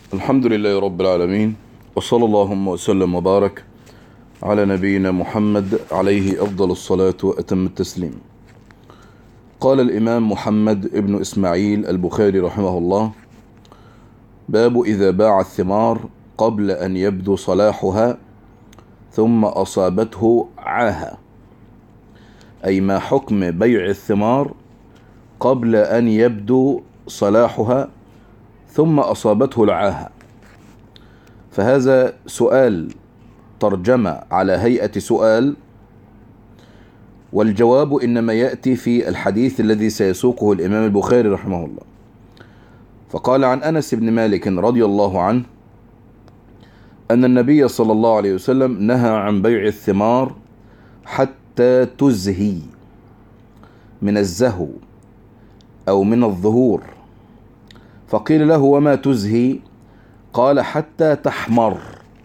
الحمد لله رب العالمين، وصلى اللهم وسلم وبارك على نبينا محمد عليه أفضل الصلاة وأتم التسليم. قال الإمام محمد ابن إسماعيل البخاري رحمه الله: باب إذا باع الثمار قبل أن يبدو صلاحها ثم أصابته عاهة، أي ما حكم بيع الثمار قبل أن يبدو صلاحها ثم أصابته العاهة. فهذا سؤال ترجمة على هيئة سؤال، والجواب إنما يأتي في الحديث الذي سيسوقه الإمام البخاري رحمه الله. فقال عن أنس بن مالك رضي الله عنه أن النبي صلى الله عليه وسلم نهى عن بيع الثمار حتى تزهي، من الزهو أو من الظهور. فقيل له: وما تزهي؟ قال: حتى تحمر.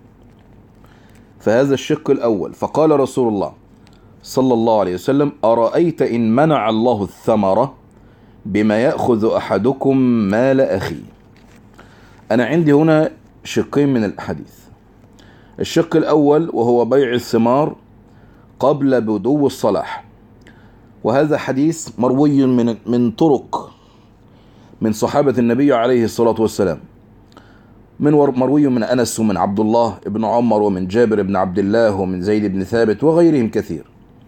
فهذا الشق الأول. فقال رسول الله صلى الله عليه وسلم: أرأيت إن منع الله الثمرة بما يأخذ أحدكم مال أخيه. أنا عندي هنا شقين من الحديث. الشق الأول وهو بيع الثمار قبل بدو الصلاح، وهذا حديث مروي من طرق من صحابة النبي عليه الصلاة والسلام، مروي من أنس ومن عبد الله بن عمر ومن جابر بن عبد الله ومن زيد بن ثابت وغيرهم كثير.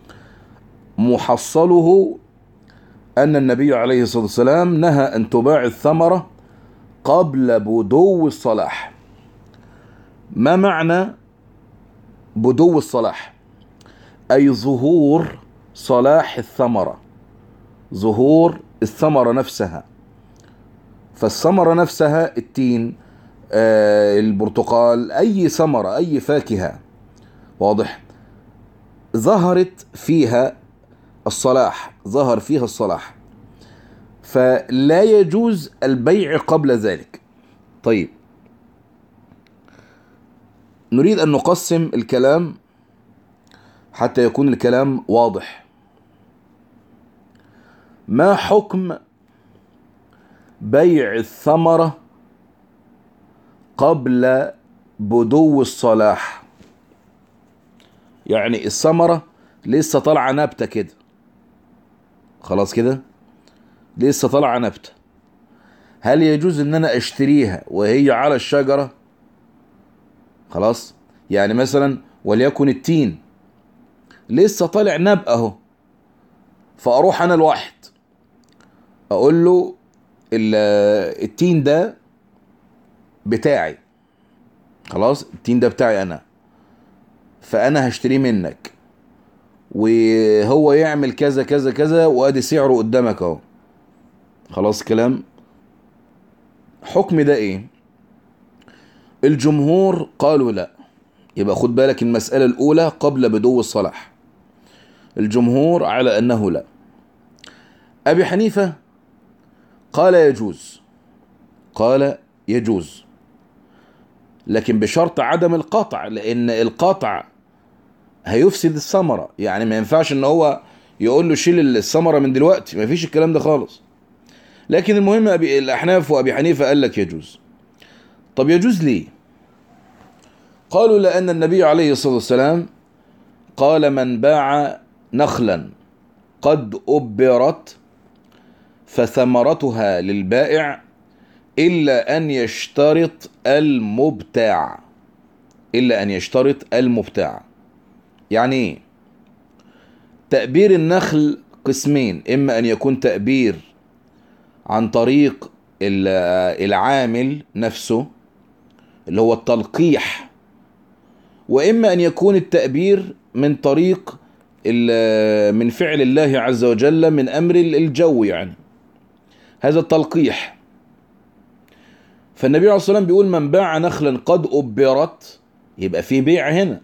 محصله أن النبي عليه الصلاة والسلام نهى أن تباع الثمرة قبل بدو الصلاح. ما معنى بدو الصلاح؟ أي ظهور صلاح الثمرة، ظهور الثمرة نفسها. فالثمرة نفسها التين، البرتقال، أي ثمرة، أي فاكهة، واضح، ظهرت فيها الصلاح، ظهر فيها الصلاح، فلا يجوز البيع قبل ذلك. طيب، نريد أن نقسم الكلام حتى يكون الكلام واضح. ما حكم بيع الثمرة قبل بدو الصلاح؟ يعني الثمرة لسه طالعة نبتة كده، خلاص كده لسه طالعة نبتة، هل يجوز ان انا اشتريها وهي على الشجرة؟ خلاص، يعني مثلا وليكن التين لسه طالع نبقى اهو، فاروح انا الواحد اقول له التين ده بتاعي، خلاص التين ده بتاعي انا، فانا هشتريه منك، وهو يعمل كذا كذا كذا، وادي سعره قدامك اهو، خلاص كلام. حكم ده ايه؟ الجمهور قالوا لا. يبقى خد بالك، المسألة الأولى قبل بدو الصلاح، الجمهور على أنه لا. أبي حنيفة قال يجوز، قال يجوز، لكن بشرط عدم القطع، لأن القطع هيفسد الثمرة. يعني ما ينفعش ان هو يقول له شيل الثمرة من دلوقتي، ما فيش الكلام ده خالص. لكن المهم الأحناف وأبي حنيفة قال لك يجوز. طب يجوز ليه؟ قالوا لأن النبي عليه الصلاة والسلام قال: من باع نخلا قد أبرت فثمرتها للبائع إلا أن يشترط المبتاع. إلا أن يشترط المبتاع. يعني إيه؟ تأبير النخل قسمين: إما أن يكون تأبير عن طريق العامل نفسه اللي هو التلقيح، وإما أن يكون التأبير من طريق من فعل الله عز وجل، من أمر الجو، يعني هذا التلقيح. فالنبي عليه الصلاة والسلام بيقول: من باع نخلا قد أبرت، يبقى في بيع هنا،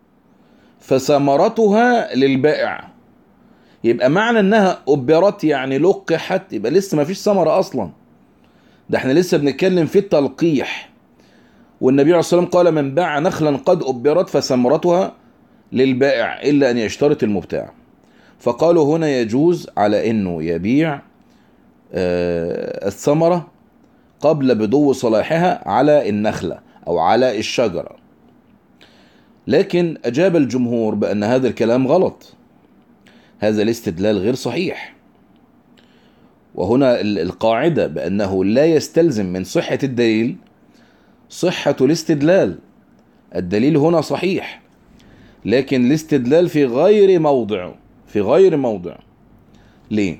فثمرتها للبائع. يبقى معنى انها أبرت يعني لقحت، يبقى لسه ما فيش ثمرة اصلا، ده احنا لسه بنتكلم في التلقيح. والنبي عليه الصلاة والسلام قال: من باع نخلا قد أبرت فثمرتها للبائع إلا أن يشترط المبتاع. فقالوا هنا يجوز على انه يبيع الثمرة قبل بدو صلاحها على النخلة أو على الشجرة. لكن أجاب الجمهور بأن هذا الكلام غلط، هذا الاستدلال غير صحيح. وهنا القاعدة بأنه لا يستلزم من صحة الدليل صحة الاستدلال. الدليل هنا صحيح لكن الاستدلال في غير موضعه، في غير موضع. ليه؟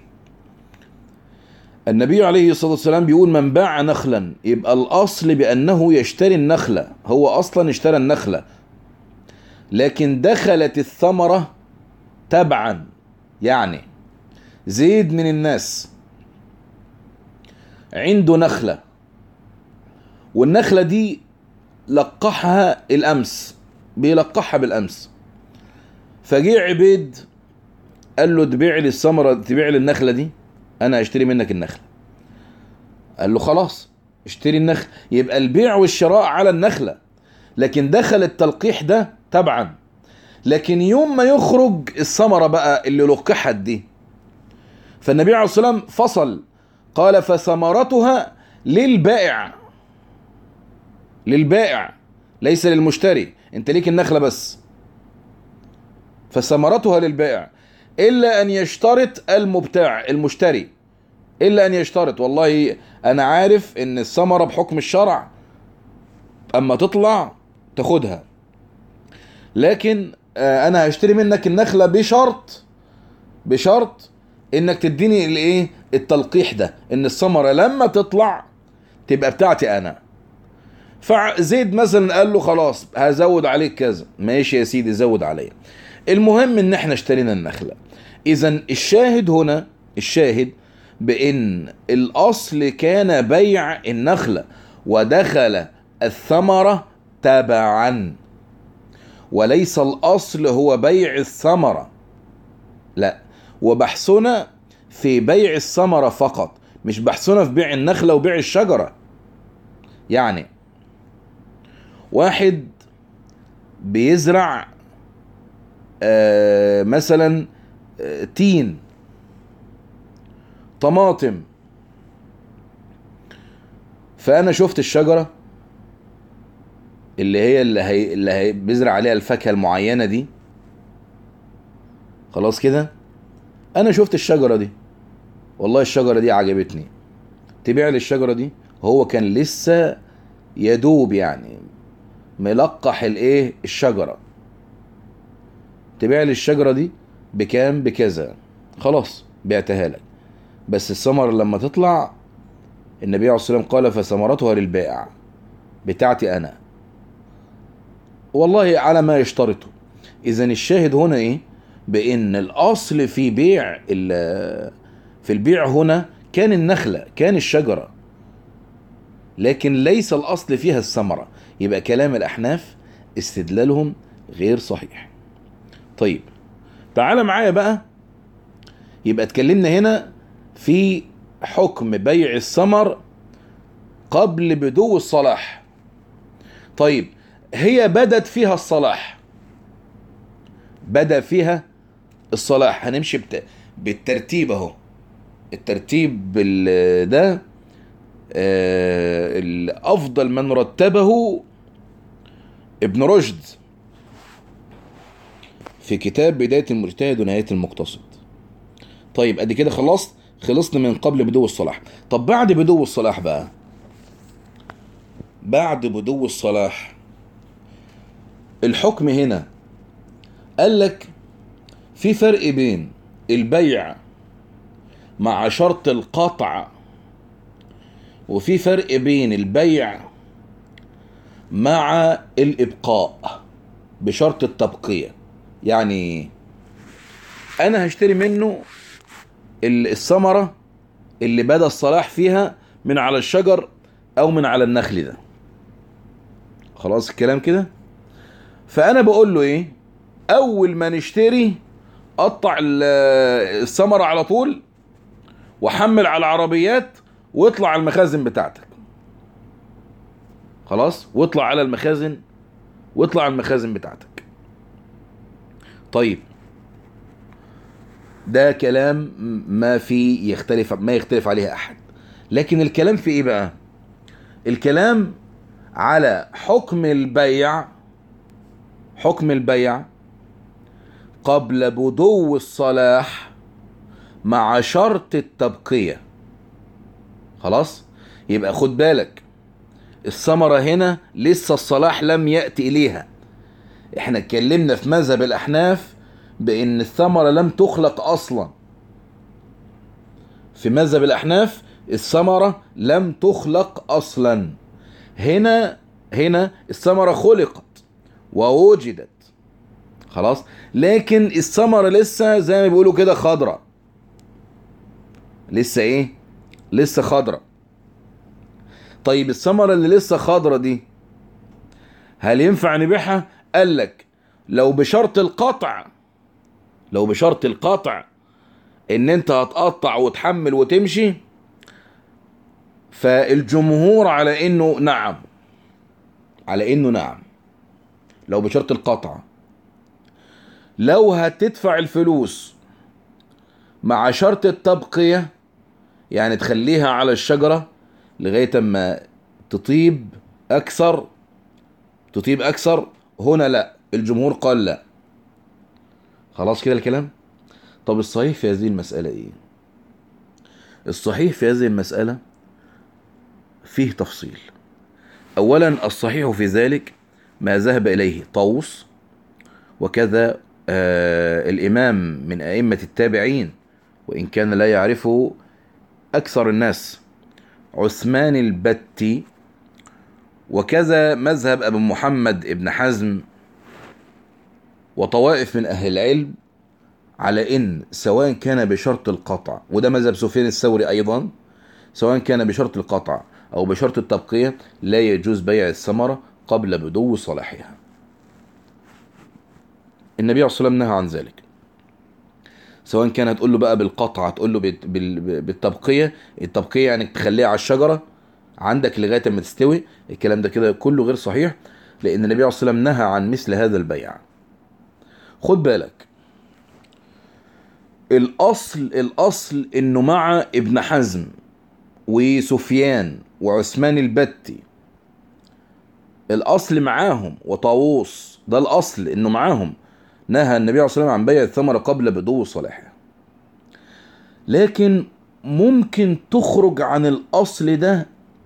النبي عليه الصلاة والسلام بيقول من باع نخلا، يبقى الأصل بأنه يشتري النخلة، هو أصلا اشترى النخلة لكن دخلت الثمرة تبعا. يعني زيد من الناس عنده نخلة والنخلة دي لقحها الأمس، بيلقحها بالأمس، فجاء عبيد قال له تبيع لي الثمرة، تبيع لي النخلة دي، أنا هشتري منك النخلة. قال له خلاص اشتري النخلة. يبقى البيع والشراء على النخلة لكن دخل التلقيح ده تبعا. لكن يوم ما يخرج الثمرة بقى اللي لقحت دي، فالنبي عليه الصلاة والسلام فصل، قال فثمرتها للبائع، للبائع ليس للمشتري، انت ليك النخلة بس، فثمرتها للبائع إلا أن يشترط المبتاع المشتري، إلا أن يشترط والله أنا عارف إن الثمرة بحكم الشرع أما تطلع تاخدها، لكن أنا هشتري منك النخلة بشرط إنك تديني الإيه التلقيح ده، إن الثمرة لما تطلع تبقى بتاعتي أنا. فزيد مثلا قال له خلاص هزود عليك كذا، ماشي يا سيدي زود عليا، المهم إن احنا اشترينا النخلة. إذن الشاهد هنا، الشاهد بأن الأصل كان بيع النخلة ودخل الثمرة تبعا، وليس الأصل هو بيع الثمرة، لا، وبحثنا في بيع الثمرة فقط، مش بحثنا في بيع النخلة وبيع الشجرة. يعني واحد بيزرع مثلا تين، طماطم، فأنا شفت الشجرة اللي هي بيزرع عليها الفاكهة المعينة دي، خلاص كده أنا شفت الشجرة دي، والله الشجرة دي عجبتني، تبيع لي الشجرة دي، هو كان لسه يدوب يعني ملقح الايه الشجرة، تبيع لي الشجرة دي بكام؟ بكذا، خلاص بعتها لك، بس الثمرة لما تطلع النبي عليه الصلاة والسلام قال فثمرتها للبائع، بتاعتي أنا، والله على ما يشترطه. إذن الشاهد هنا إيه؟ بأن الأصل في في البيع هنا كان النخلة، كان الشجرة، لكن ليس الأصل فيها الثمرة. يبقى كلام الأحناف استدلالهم غير صحيح. طيب تعال معايا بقى، يبقى اتكلمنا هنا في حكم بيع الثمر قبل بدو الصلاح. طيب هي بدت فيها الصلاح، بدأ فيها الصلاح، هنمشي بالترتيب اهو، الترتيب ده الأفضل من رتبه ابن رشد في كتاب بداية المجتهد ونهاية المقتصد. طيب ادي كده خلصنا من قبل بدو الصلاح. طب بعد بدو الصلاح بقى، بعد بدو الصلاح الحكم هنا قال لك في فرق بين البيع مع شرط القطع، وفي فرق بين البيع مع الإبقاء بشرط التبقية. يعني أنا هشتري منه الثمرة اللي بدأ الصلاح فيها من على الشجر أو من على النخل ده، خلاص الكلام كده. فأنا بقول له إيه؟ أول ما نشتري قطع الثمرة على طول وحمل على العربيات واطلع على المخازن بتاعتك، خلاص، واطلع على المخازن، واطلع على المخازن بتاعتك. طيب ده كلام ما يختلف عليه احد، لكن الكلام في ايه بقى؟ الكلام على حكم البيع قبل بدو الصلاح مع شرط التبقية. خلاص، يبقى خد بالك، الثمرة هنا لسه الصلاح لم يأتي إليها. احنا اتكلمنا في مذهب الأحناف بأن الثمرة لم تخلق أصلا. في مذهب الأحناف الثمرة لم تخلق أصلا. هنا الثمرة خلقت ووجدت. خلاص، لكن الثمرة لسه زي ما بيقولوا كده خضرة. لسه ايه؟ لسه خضرة. طيب الثمرة اللي لسه خضرة دي هل ينفع نبيعها؟ قال لك لو بشرط القطع ان انت هتقطع وتحمل وتمشي، فالجمهور على انه نعم، لو بشرط القطع. لو هتدفع الفلوس مع شرط التبقية، يعني تخليها على الشجرة لغاية ما تطيب أكثر، هنا لا، الجمهور قال لا. خلاص كده الكلام. طب الصحيح في هذه المسألة ايه؟ الصحيح في هذه المسألة فيه تفصيل. اولا الصحيح في ذلك ما ذهب اليه طاووس، وكذا الامام من ائمة التابعين وان كان لا يعرفه اكثر الناس، عثمان البتي، وكذا مذهب ابو محمد ابن حزم وطوائف من اهل العلم، على ان سواء كان بشرط القطع، وده مذهب سفيان الثوري ايضا، سواء كان بشرط القطع او بشرط التبقية لا يجوز بيع الثمرة قبل بدو صلاحها. النبي عليه الصلاة والسلام نهى عن ذلك، سواء كان هتقول له بقى بالقطع، هتقول له بالتبقية. التبقية يعني تخليها على الشجرة عندك لغاية ما تستوي. الكلام ده كده كله غير صحيح، لان النبي عليه الصلاة والسلام نهى عن مثل هذا البيع. خد بالك، الأصل إنه مع ابن حزم وسفيان وعثمان البتي، الأصل معاهم، وطاووس، ده الأصل إنه معاهم، نهى النبي عليه الصلاة والسلام عن بيع الثمرة قبل بدو صلاحها. لكن ممكن تخرج عن الأصل ده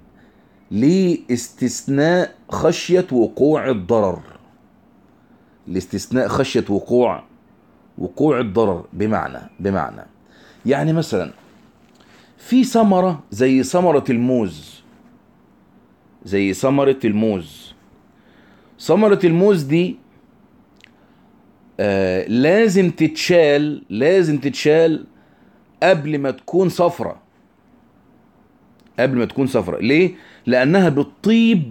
لاستثناء خشية وقوع الضرر. لاستثناء خشية وقوع الضرر. بمعنى يعني مثلا في ثمرة زي ثمرة الموز. ثمرة الموز دي لازم تتشال قبل ما تكون صفرة. ليه؟ لأنها بتطيب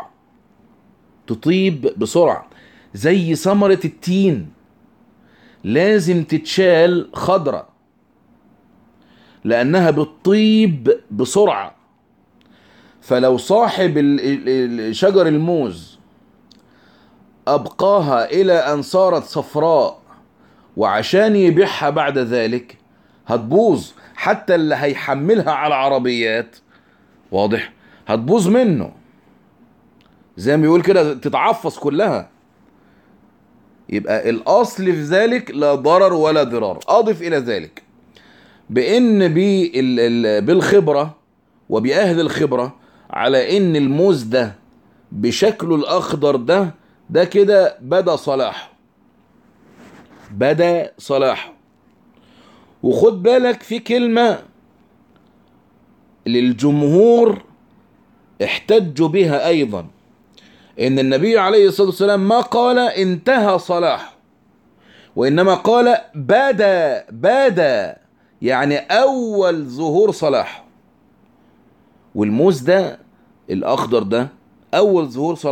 بسرعة. زي ثمرة التين لازم تتشال خضرة لأنها بتطيب بسرعة. فلو صاحب شجر الموز أبقاها إلى أن صارت صفراء وعشان يبيعها بعد ذلك هتبوظ. حتى اللي هيحملها على عربيات، واضح، هتبوظ منه، زي ما بيقول كده تتعفص كلها. يبقى الأصل في ذلك لا ضرر ولا ضرار. أضف إلى ذلك بأن بالخبرة وبأهل الخبرة على أن الموز ده بشكله الأخضر ده كده بدأ صلاحه. وخد بالك في كلمة للجمهور احتجوا بها أيضا، إن النبي عليه الصلاة والسلام ما قال انتهى صلاحه، وإنما قال بدا يعني أول ظهور صلاحه. والموز ده الأخضر ده أول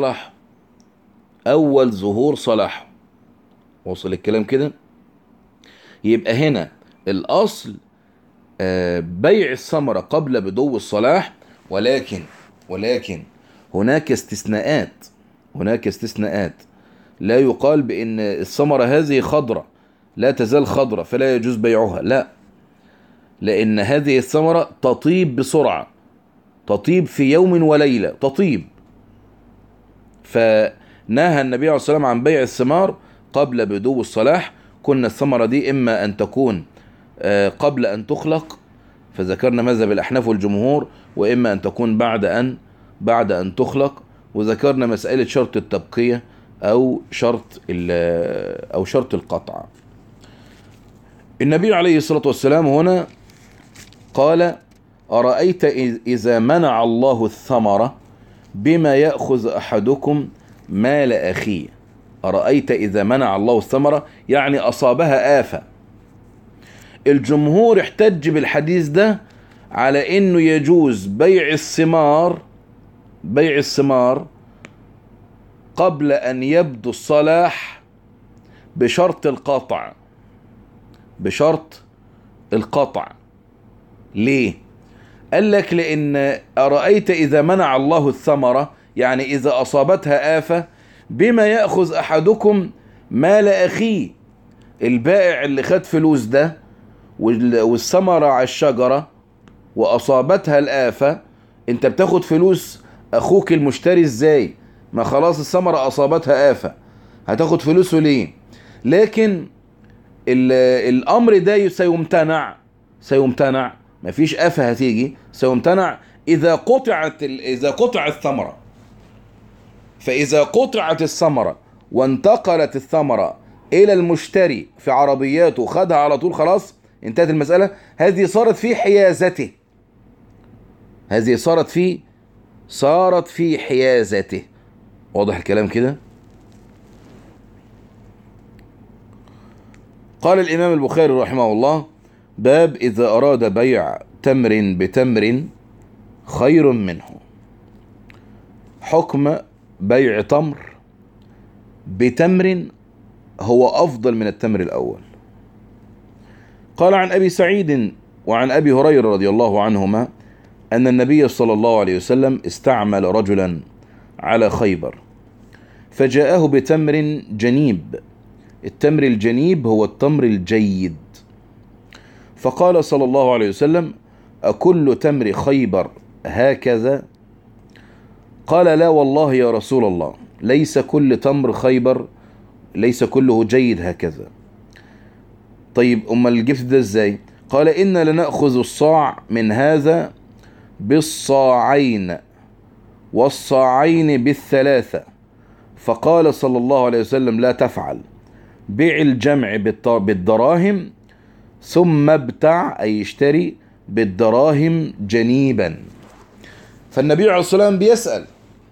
ظهور صلاحه. وصل الكلام كده؟ يبقى هنا الأصل بيع الثمرة قبل بدو الصلاح، ولكن هناك استثناءات. لا يقال بأن الثمرة هذه خضرة لا تزال خضرة فلا يجوز بيعها، لا، لأن هذه الثمرة تطيب تطيب في يوم وليلة، تطيب. فنهى النبي عليه الصلاة والسلام عن بيع الثمار قبل بدو الصلاح. كنا الثمرة دي إما أن تكون قبل أن تخلق، فذكرنا مذهب الأحناف والجمهور، وإما أن تكون بعد أن تخلق، وذكرنا مسألة شرط التبقية أو شرط القطع. النبي عليه الصلاة والسلام هنا قال: أرأيت إذا منع الله الثمرة بما يأخذ أحدكم مال أخيه. أرأيت إذا منع الله الثمرة يعني أصابها آفة. الجمهور احتج بالحديث ده على إنه يجوز بيع الثمار قبل أن يبدو الصلاح بشرط القطع. ليه؟ قال لك لأن أرأيت إذا منع الله الثمرة يعني إذا أصابتها آفة بما يأخذ أحدكم مال أخيه. البائع اللي خد فلوس ده والثمرة على الشجرة وأصابتها الآفة، أنت بتاخد فلوس أخوك المشتري إزاي؟ ما خلاص الثمرة أصابتها آفة، هتاخد فلوسه ليه؟ لكن الأمر ده سيمتنع، مفيش آفة هتيجي، سيمتنع إذا قطع الثمرة. فإذا قطعت الثمرة وانتقلت الثمرة إلى المشتري في عربياته وخدها على طول، خلاص انتهت المسألة. هذه صارت في حيازته، صارت في حيازته. واضح الكلام كده؟ قال الإمام البخاري رحمه الله: باب إذا أراد بيع تمر بتمر خير منه. حكم بيع تمر بتمر هو أفضل من التمر الأول. قال عن أبي سعيد وعن أبي هريرة رضي الله عنهما أن النبي صلى الله عليه وسلم استعمل رجلا على خيبر فجاءه بتمر جنيب. التمر الجنيب هو التمر الجيد. فقال صلى الله عليه وسلم: أكل تمر خيبر هكذا؟ قال: لا والله يا رسول الله، ليس كل تمر خيبر، ليس كله جيد هكذا. طيب أمال جبت ده ازاي؟ قال: إنا لنأخذ الصاع من هذا بالصاعين والصاعين بالثلاثة. فقال صلى الله عليه وسلم: لا تفعل، بيع الجمع بالدراهم ثم ابتع، أي اشتري بالدراهم جنيبا. فالنبي عليه الصلاة والسلام بيسأل: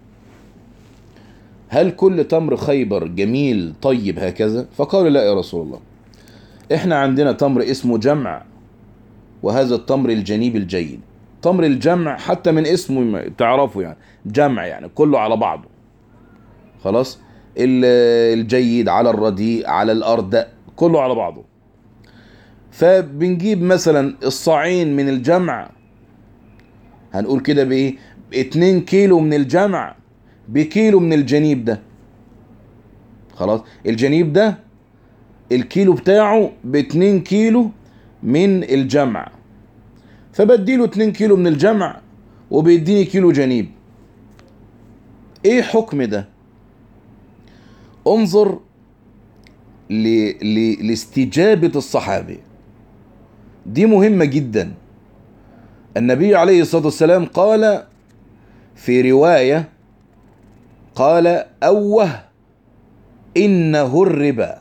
هل كل تمر خيبر جميل طيب هكذا؟ فقالوا: لا يا رسول الله، احنا عندنا تمر اسمه جمع، وهذا التمر الجنيب الجيد. تمر الجمع حتى من اسمه تعرفوا يعني جمع، يعني كله على بعضه، خلاص. الجيد على الرديء على الأرض كله على بعضه. فبنجيب مثلا الصاعين من الجمع، هنقول كده بايه، 2 كيلو من الجمع بكيلو من الجنيب ده، خلاص. الجنيب ده الكيلو بتاعه ب2 كيلو من الجمع، فبديله 2 كيلو من الجمع وبيديني كيلو جنيب. ايه حكم ده؟ انظر لاستجابة الصحابي، دي مهمة جدا. النبي عليه الصلاة والسلام قال في رواية، قال: أوه إنه الربا،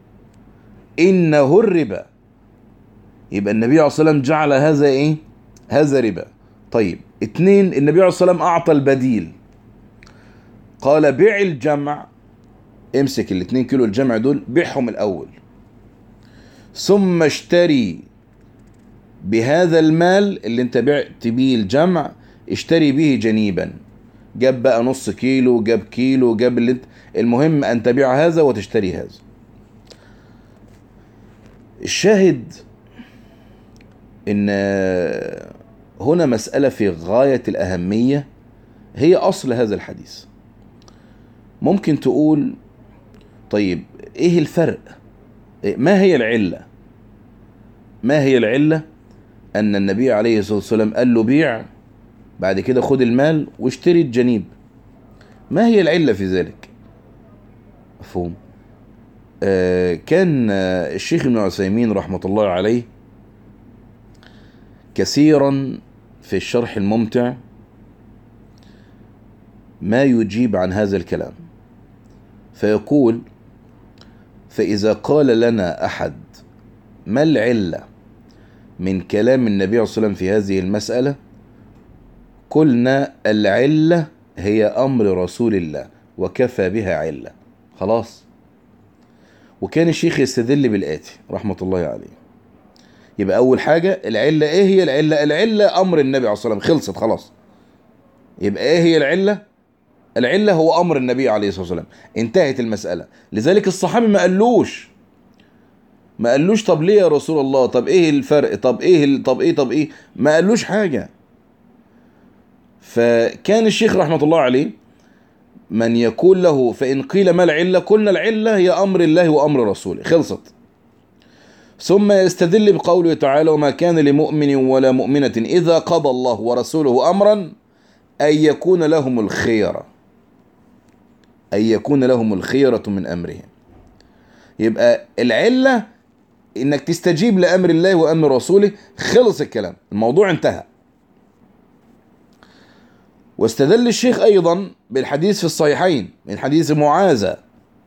إنه الربا. يبقى النبي عليه الصلاة والسلام جعل هذا إيه؟ هذا ربا. طيب 2، النبي عليه الصلاة والسلام أعطى البديل، قال: بيع الجمع، امسك 2 كيلو الجمع دول بيعهم الأول، ثم اشتري بهذا المال اللي انت بعت بيه الجمع، اشتري به جنيبا. جاب بقى نص كيلو، جاب كيلو، جاب اللي المهم أن تبيع هذا وتشتري هذا. الشاهد إن هنا مسألة في غاية الأهمية، هي أصل هذا الحديث. ممكن تقول: طيب إيه الفرق؟ ما هي العلة؟ ما هي العلة أن النبي عليه الصلاة والسلام قال له بيع بعد كده خد المال واشتري الجنيب. ما هي العلة في ذلك؟ مفهوم. كان الشيخ ابن عثيمين رحمة الله عليه كثيرا في الشرح الممتع ما يجيب عن هذا الكلام، فيقول: فإذا قال لنا أحد ما العلة من كلام النبي صلى الله عليه وسلم في هذه المسألة، قلنا العلة هي أمر رسول الله وكفى بها علة. خلاص. وكان الشيخ يستدل بالآتي رحمة الله عليه. يبقى أول حاجة العلة إيه هي العلة؟ العلة أمر النبي عليه الصلاة والسلام. خلصت خلاص. يبقى إيه هي العلة؟ العلة هو أمر النبي عليه الصلاة والسلام. انتهت المسألة. لذلك الصحابي ما قالوش طب ليه يا رسول الله؟ طب إيه الفرق؟ طب إيه؟ ما قالوش حاجة. فكان الشيخ رحمة الله عليه من يقول له: فإن قيل ما العلة؟ قلنا العلة هي أمر الله وأمر رسوله. خلصت. ثم يستدل بقوله تعالى: وما كان لمؤمن ولا مؤمنة إذا قضى الله ورسوله أمرا أن يكون لهم الخيرة من أمرهم. يبقى العلة إنك تستجيب لأمر الله وأمر رسوله. خلص الكلام، الموضوع انتهى. واستدل الشيخ أيضا بالحديث في الصحيحين من حديث معاذة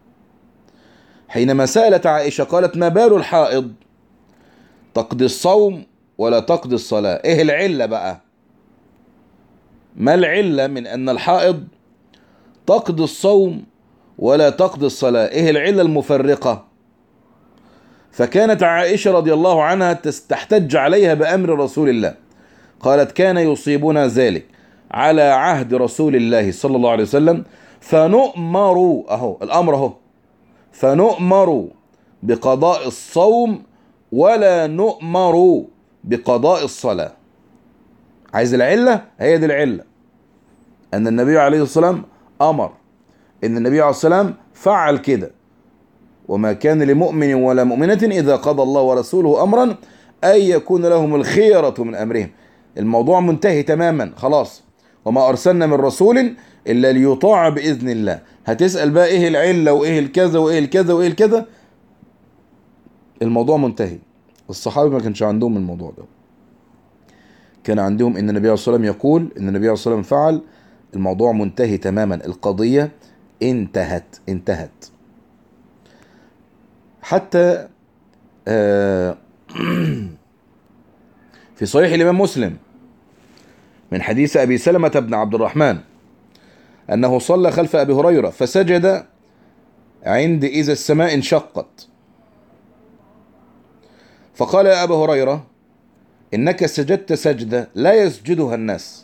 حينما سألت عائشة قالت: ما بال الحائض تقضي الصوم ولا تقضي الصلاة؟ إيه العلة بقى؟ ما العلة من أن الحائض تقضي الصوم ولا تقضي الصلاة؟ إيه العلة المفرقة؟ فكانت عائشة رضي الله عنها تحتج عليها بأمر رسول الله. قالت: كان يصيبنا ذلك على عهد رسول الله صلى الله عليه وسلم فنؤمر، أهو الأمر أهو، فنؤمر بقضاء الصوم ولا نؤمر بقضاء الصلاة. عايز العلة؟ هي دي العلة، أن النبي عليه الصلاة والسلام أمر، أن النبي عليه الصلاة والسلام فعل كده: وما كان لمؤمن ولا مؤمنة إذا قضى الله ورسوله أمرا أن يكون لهم الخيرة من أمرهم. الموضوع منتهي تماما خلاص. وما أرسلنا من رسول إلا ليطاع بإذن الله. هتسأل بقى إيه العلة وإيه الكذا وإيه الكذا وإيه الكذا؟ الموضوع منتهي. الصحابة ما كانش عندهم الموضوع ده، كان عندهم إن النبي عليه الصلاة والسلام يقول، إن النبي عليه الصلاة والسلام فعل. الموضوع منتهي تماما، القضية انتهت. حتى في صحيح الإمام مسلم من حديث أبي سلمة بن عبد الرحمن أنه صلى خلف أبي هريرة فسجد عند إذا السماء انشقت، فقال: يا أبا هريرة إنك سجدت سجدة لا يسجدها الناس.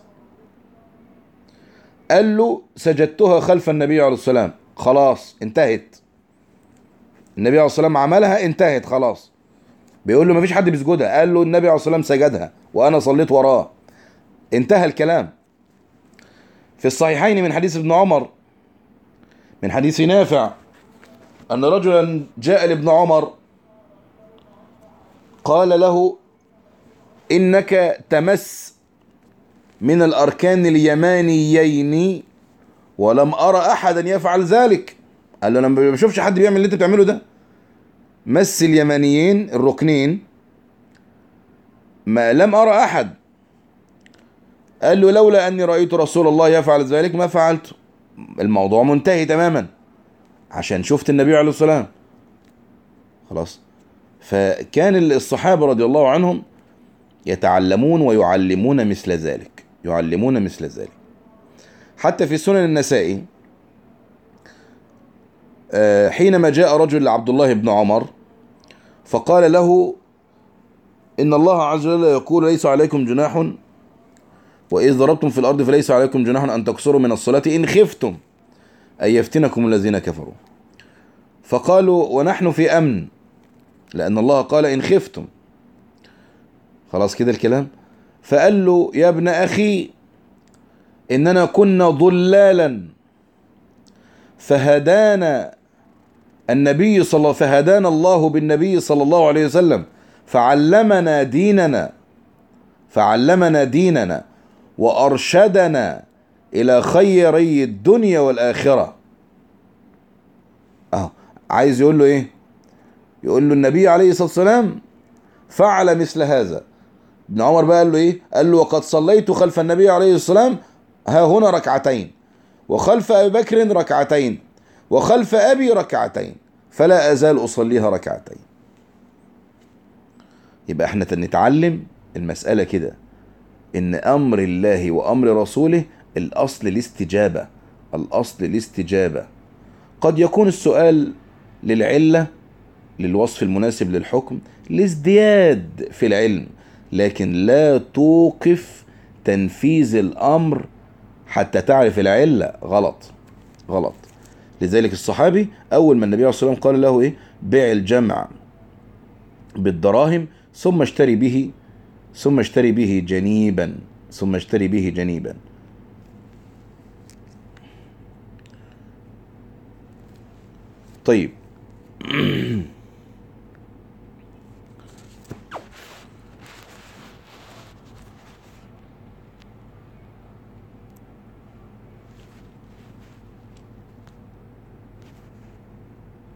قال له: سجدتها خلف النبي عليه السلام. خلاص انتهت. النبي عليه السلام عملها، انتهت خلاص. بيقول له مفيش حد بيسجدها. قال له: النبي عليه السلام سجدها وأنا صليت وراه. انتهى الكلام. في الصحيحين من حديث ابن عمر من حديث نافع أن رجلا جاء لابن عمر قال له: إنك تمس من الأركان اليمانيين ولم أرى أحدا يفعل ذلك. قال له: أنا ما بشوفش حد بيعمل اللي أنت بتعمله ده. مس اليمانيين الركنين ما لم أرى أحد. قال له: لولا أني رأيت رسول الله يفعل ذلك ما فعلته. الموضوع منتهي تماما عشان شفت النبي عليه الصلاة والسلام. خلاص. فكان الصحابة رضي الله عنهم يتعلمون ويعلمون مثل ذلك. حتى في سنن النسائي حينما جاء رجل لعبد الله بن عمر فقال له: إن الله عز وجل يقول: ليس عليكم جناح وإذ ضربتم في الأرض فليس عليكم جناح أن تقصروا من الصلاة إن خفتم أن يفتنكم الذين كفروا. فقالوا: ونحن في أمن، لأن الله قال إن خفتم. خلاص كده الكلام. فقال له: يا ابن أخي إننا كنا ضلالا فهدانا الله بالنبي صلى الله عليه وسلم فعلمنا ديننا وأرشدنا إلى خيري الدنيا والآخرة. عايز يقول له إيه؟ يقول له النبي عليه الصلاة والسلام فعل مثل هذا. ابن عمر بقى قال له إيه؟ قال له وقد صليت خلف النبي عليه الصلاة والسلام ها هنا ركعتين، وخلف أبي بكر ركعتين، وخلف أبي ركعتين، فلا أزال أصليها ركعتين. يبقى احنا نتعلم المسألة كده، إن أمر الله وأمر رسوله الأصل الاستجابة، الأصل الاستجابة. قد يكون السؤال للعلة، للوصف المناسب للحكم، لازدياد في العلم، لكن لا توقف تنفيذ الأمر حتى تعرف العلة. غلط غلط. لذلك الصحابي أول ما النبي عليه الصلاة والسلام قال له إيه؟ بيع الجمع بالدراهم ثم اشتري به جنيبا، ثم اشتري به جنيبا. طيب